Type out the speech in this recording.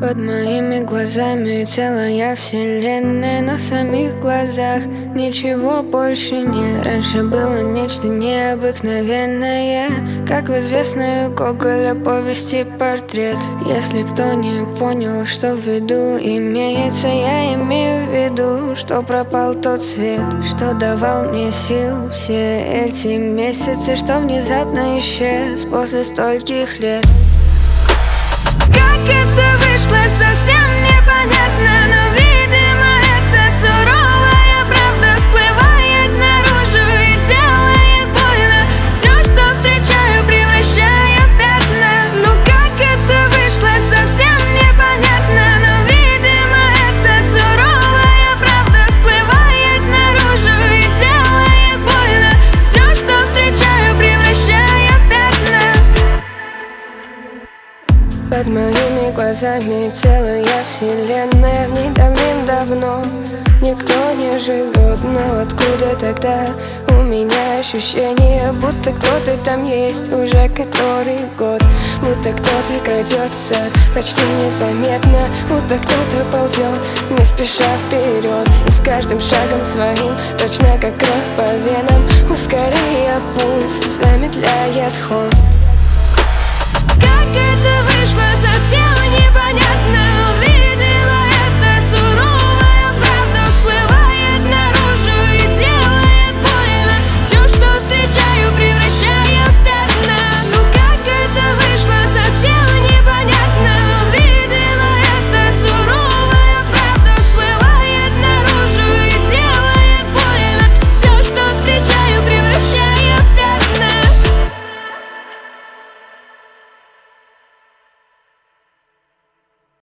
Под моими глазами целая вселенная, но в самих глазах ничего больше нет. Раньше было нечто необыкновенное, как в известной у Гоголя повести портрет. Если кто не понял, что в виду имеется, я имею в виду, что пропал тот свет, что давал мне сил все эти месяцы, что внезапно исчез после стольких лет. Как это вышло, совсем непонятно, но, видимо, это суровая правда всплывает наружу и делает больно. Все, что встречаю, превращаю в пятна. Ну как это вышло, совсем непонятно, но, видимо, это суровая правда всплывает наружу и делает больно. Все, что встречаю, превращаю в пятна. Под моими глазами целая вселенная, в ней давным-давно никто не живет. Но откуда тогда у меня ощущение, будто кто-то там есть уже который год, будто кто-то крадется почти незаметно, будто кто-то ползет не спеша вперед, и с каждым шагом своим, точно как кровь по венам, ускоряя пульс, замедляет ход. Как это вышло,